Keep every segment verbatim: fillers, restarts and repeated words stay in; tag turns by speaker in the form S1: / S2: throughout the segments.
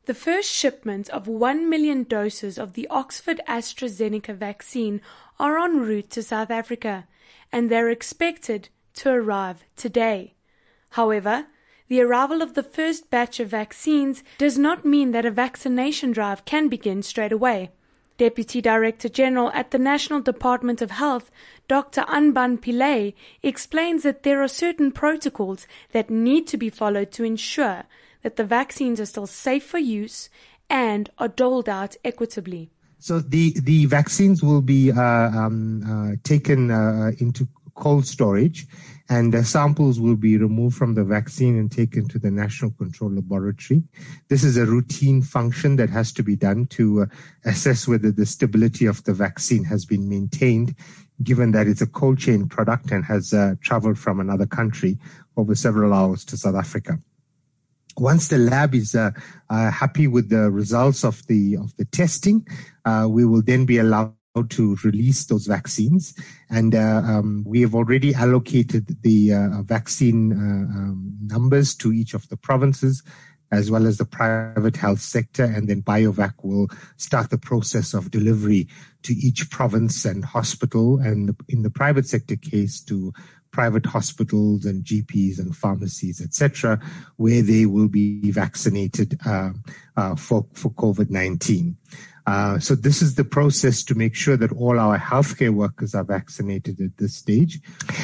S1: The first shipment of one million doses of the Oxford AstraZeneca vaccine are en route to South Africa, and they're expected to arrive today. However, the arrival of the first batch of vaccines does not mean that a vaccination drive can begin straight away. Deputy Director General at the National Department of Health, Doctor Anban Pillay, explains that there are certain protocols that need to be followed to ensure that the vaccines are still safe for use and are doled out equitably.
S2: So the, the vaccines will be uh, um, uh, taken uh, into cold storage, and the samples will be removed from the vaccine and taken to the National Control Laboratory. This is a routine function that has to be done to uh, assess whether the stability of the vaccine has been maintained, given that it's a cold chain product and has uh, traveled from another country over several hours to South Africa. Once the lab is uh, uh, happy with the results of the of the testing, uh, we will then be allowed to release those vaccines. And uh, um, we have already allocated the uh, vaccine uh, um, numbers to each of the provinces, as well as the private health sector. And then BioVac will start the process of delivery to each province and hospital, and in the private sector case to private hospitals and G Ps and pharmacies, et cetera, where they will be vaccinated uh, uh, for, for COVID nineteen. Uh, so this is the process to make sure that all our healthcare workers are vaccinated at this stage.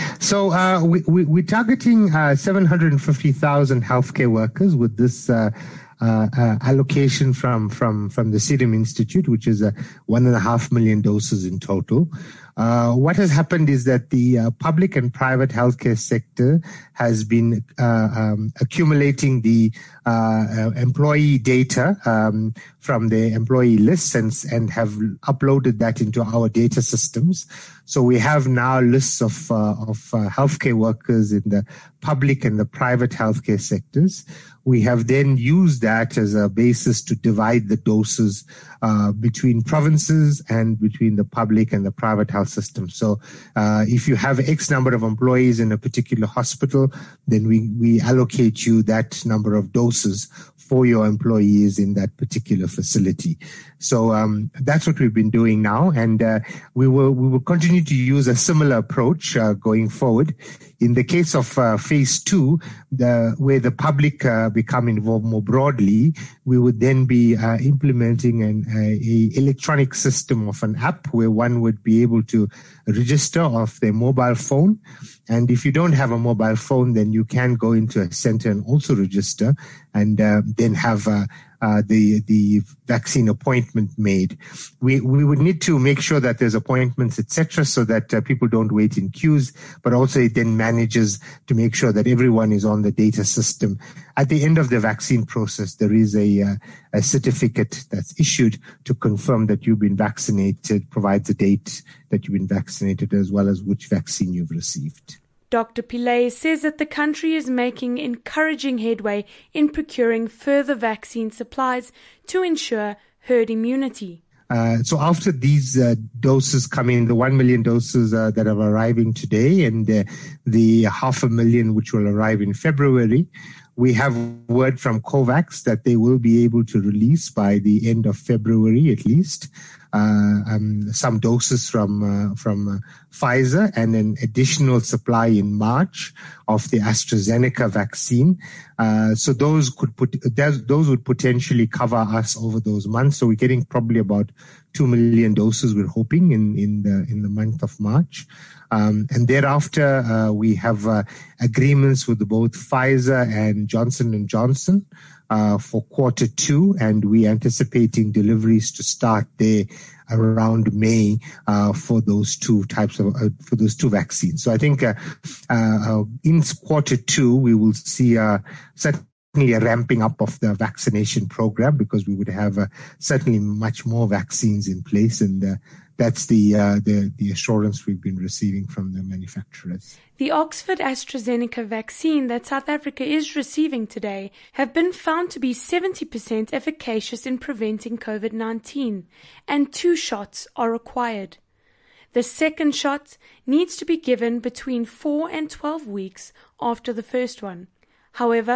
S2: So uh, we, we, we're targeting uh, seven hundred fifty thousand healthcare workers with this uh, uh, uh, allocation from, from, from the Serum Institute, which is uh, one and a half million doses in total. Uh, what has happened is that the uh, public and private healthcare sector has been uh, um, accumulating the uh, uh, employee data um, from the employee lists and, and have uploaded that into our data systems. So we have now lists of, uh, of uh, healthcare workers in the public and the private healthcare sectors. We have then used that as a basis to divide the doses uh, between provinces and between the public and the private health system. So uh, if you have X number of employees in a particular hospital, then we, we allocate you that number of doses for your employees in that particular facility. So um, that's what we've been doing now, and uh, we will we will continue to use a similar approach uh, going forward. In the case of uh, phase two, the, where the public uh, become involved more broadly, we would then be uh, implementing an uh, a electronic system of an app where one would be able to register off their mobile phone. And if you don't have a mobile phone, then you can go into a center and also register, and uh, then have uh, uh, the the vaccine appointment made. We we would need to make sure that there's appointments, et cetera, so that uh, people don't wait in queues, but also it then manages to make sure that everyone is on the data system. At the end of the vaccine process, there is a, uh, a certificate that's issued to confirm that you've been vaccinated, provides a date that you've been vaccinated, as well as which vaccine you've received.
S1: Doctor Pillay says that the country is making encouraging headway in procuring further vaccine supplies to ensure herd immunity.
S2: Uh, so after these uh, doses come in, the one million doses uh, that are arriving today and uh, the half a million which will arrive in February, we have word from COVAX that they will be able to release by the end of February at least uh, um, some doses from uh, from uh, Pfizer, and an additional supply in March of the AstraZeneca vaccine. Uh, so those could put those would potentially cover us over those months. So we're getting probably about two million doses. We're hoping in in the in the month of March. Um, and thereafter, uh, we have uh, agreements with both Pfizer and Johnson and Johnson uh, for quarter two, and we're anticipating deliveries to start there around May uh, for those two types of uh, for those two vaccines. So I think uh, uh, in quarter two we will see uh, certainly a ramping up of the vaccination program, because we would have uh, certainly much more vaccines in place, and uh, that's the, uh, the the assurance we've been receiving from the manufacturers.
S1: The Oxford AstraZeneca vaccine that South Africa is receiving today have been found to be seventy percent efficacious in preventing COVID nineteen, and two shots are required. The second shot needs to be given between four and twelve weeks after the first one. However,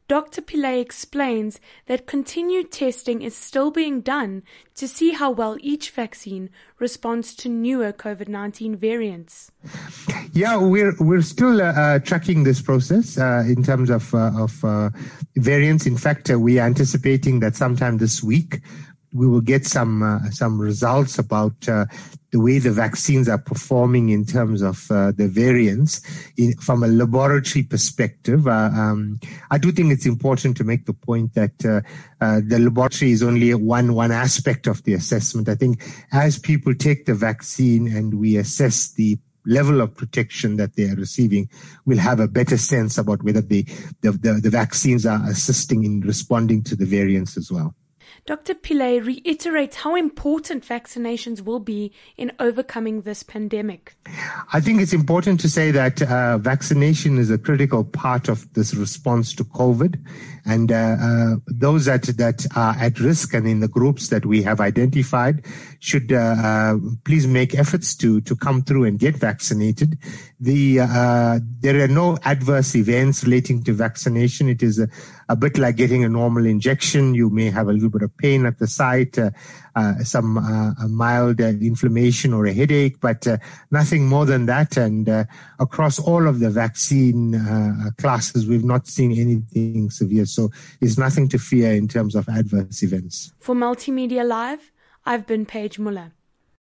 S1: Doctor Pillay explains that continued testing is still being done to see how well each vaccine responds to newer COVID nineteen variants.
S2: Yeah, we're we're still uh, uh, tracking this process uh, in terms of uh, of uh, variants. In fact, uh, we are anticipating that sometime this week we will get some uh, some results about uh, the way the vaccines are performing in terms of uh, the variants in, from a laboratory perspective. Uh, um, I do think it's important to make the point that uh, uh, the laboratory is only one one aspect of the assessment. I think as people take the vaccine and we assess the level of protection that they are receiving, we'll have a better sense about whether the, the, the, the vaccines are assisting in responding to the variants as well.
S1: Doctor Pillay reiterates how important vaccinations will be in overcoming this pandemic.
S2: I think it's important to say that uh, vaccination is a critical part of this response to COVID. And uh, uh, those that, that are at risk and in the groups that we have identified should uh, uh, please make efforts to, to come through and get vaccinated. The uh, there are no adverse events relating to vaccination. It is a, a bit like getting a normal injection. You may have a little bit of pain at the site, uh, uh, some uh, a mild uh, inflammation or a headache, but uh, nothing more than that. And uh, across all of the vaccine uh, classes, we've not seen anything severe. So there's nothing to fear in terms of adverse events.
S1: For Multimedia Live, I've been Paige Muller.